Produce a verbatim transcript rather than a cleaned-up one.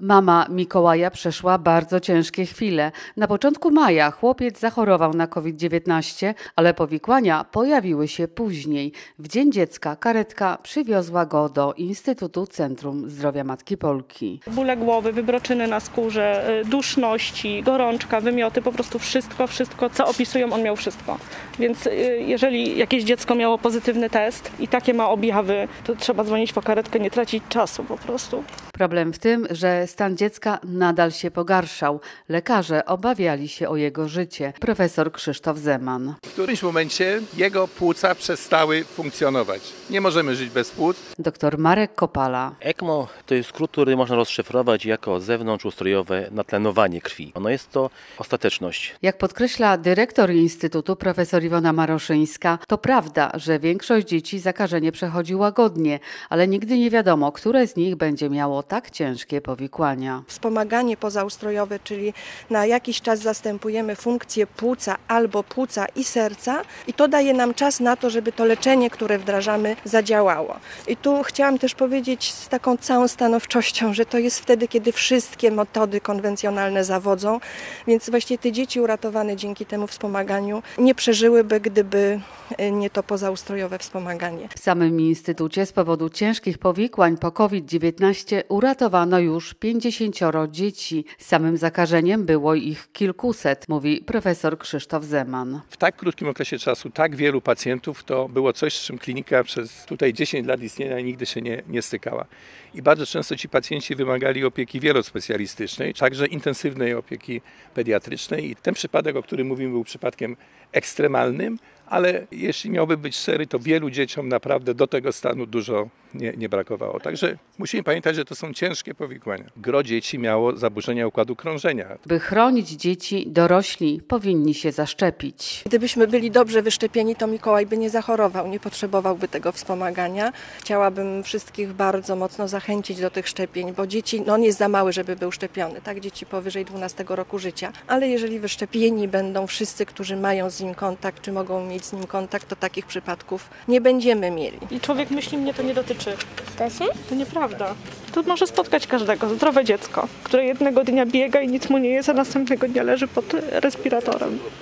Mama Mikołaja przeszła bardzo ciężkie chwile. Na początku maja chłopiec zachorował na kowid dziewiętnaście, ale powikłania pojawiły się później. W Dzień Dziecka karetka przywiozła go do Instytutu Centrum Zdrowia Matki Polki. Bóle głowy, wybroczyny na skórze, duszności, gorączka, wymioty, po prostu wszystko, wszystko, co opisują, on miał wszystko. Więc jeżeli jakieś dziecko miało pozytywny test i takie ma objawy, to trzeba dzwonić po karetkę, nie tracić czasu po prostu. Problem w tym, że stan dziecka nadal się pogarszał. Lekarze obawiali się o jego życie. Profesor Krzysztof Zeman. W którymś momencie jego płuca przestały funkcjonować. Nie możemy żyć bez płuc. Doktor Marek Kopala. ECMO to jest skrót, który można rozszyfrować jako zewnątrzustrojowe natlenowanie krwi. Ono jest to ostateczność. Jak podkreśla dyrektor Instytutu profesor Iwona Maroszyńska, to prawda, że większość dzieci zakażenie przechodzi łagodnie, ale nigdy nie wiadomo, które z nich będzie miało tak ciężkie powikłania. Wspomaganie pozaustrojowe, czyli na jakiś czas zastępujemy funkcję płuca albo płuca i serca i to daje nam czas na to, żeby to leczenie, które wdrażamy, zadziałało. I tu chciałam też powiedzieć z taką całą stanowczością, że to jest wtedy, kiedy wszystkie metody konwencjonalne zawodzą, więc właściwie te dzieci uratowane dzięki temu wspomaganiu nie przeżyłyby, gdyby nie to pozaustrojowe wspomaganie. W samym Instytucie z powodu ciężkich powikłań po kowid dziewiętnaście uratowano już pięćdziesięcioro dzieci. Samym zakażeniem było ich kilkuset, mówi profesor Krzysztof Zeman. W tak krótkim okresie czasu tak wielu pacjentów to było coś, z czym klinika przez tutaj dziesięć lat istnienia nigdy się nie, nie stykała. I bardzo często ci pacjenci wymagali opieki wielospecjalistycznej, także intensywnej opieki pediatrycznej. I ten przypadek, o którym mówimy, był przypadkiem ekstremalnym, ale jeśli miałby być szczery, to wielu dzieciom naprawdę do tego stanu dużo nie, nie brakowało. Także musimy pamiętać, że to są ciężkie powikłania. Gro dzieci miało zaburzenia układu krążenia. By chronić dzieci, dorośli powinni się zaszczepić. Gdybyśmy byli dobrze wyszczepieni, to Mikołaj by nie zachorował, nie potrzebowałby tego wspomagania. Chciałabym wszystkich bardzo mocno zachęcić do tych szczepień, bo dzieci, no on jest za mały, żeby był szczepiony, tak? Dzieci powyżej dwunastego roku życia. Ale jeżeli wyszczepieni będą wszyscy, którzy mają z nim kontakt, czy mogą mieć z nim kontakt, to takich przypadków nie będziemy mieli. I człowiek myśli, mnie to nie dotyczy. To się? To nieprawda. To może spotkać każdego zdrowe dziecko, które jednego dnia biega i nic mu nie jest, a następnego dnia leży pod respiratorem.